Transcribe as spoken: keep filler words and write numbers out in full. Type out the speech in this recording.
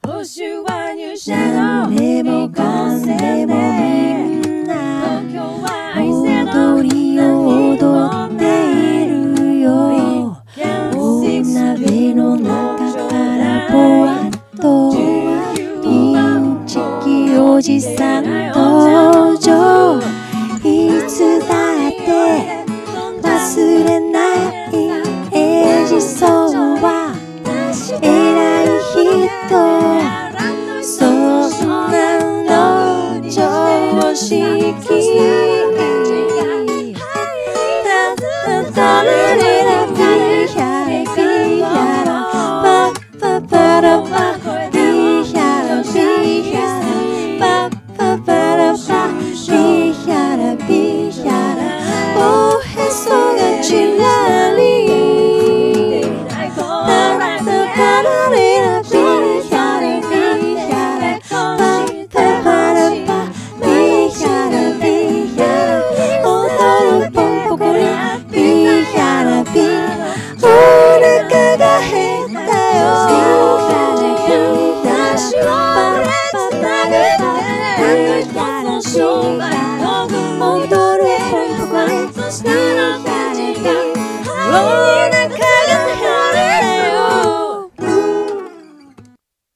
何でもかんでもみんな踊りを踊っているよ。大鍋の中からぽわっとインチキおじさん登場。いつだって忘れないエジソンは偉い人。そんなの常識。タラレラピーヤラピーヤラパッパパラパピーヤラピーヤラパッパパラパピーヤラピーヤラおへそがちらりタラタラレラピーヤラピーヤラパッパパラパピーヤラピーヤラ踊るポンポコリピーヤラピーお腹が減ったよ。私をつなげて楽しいから踊るポンポコリピーヤラピー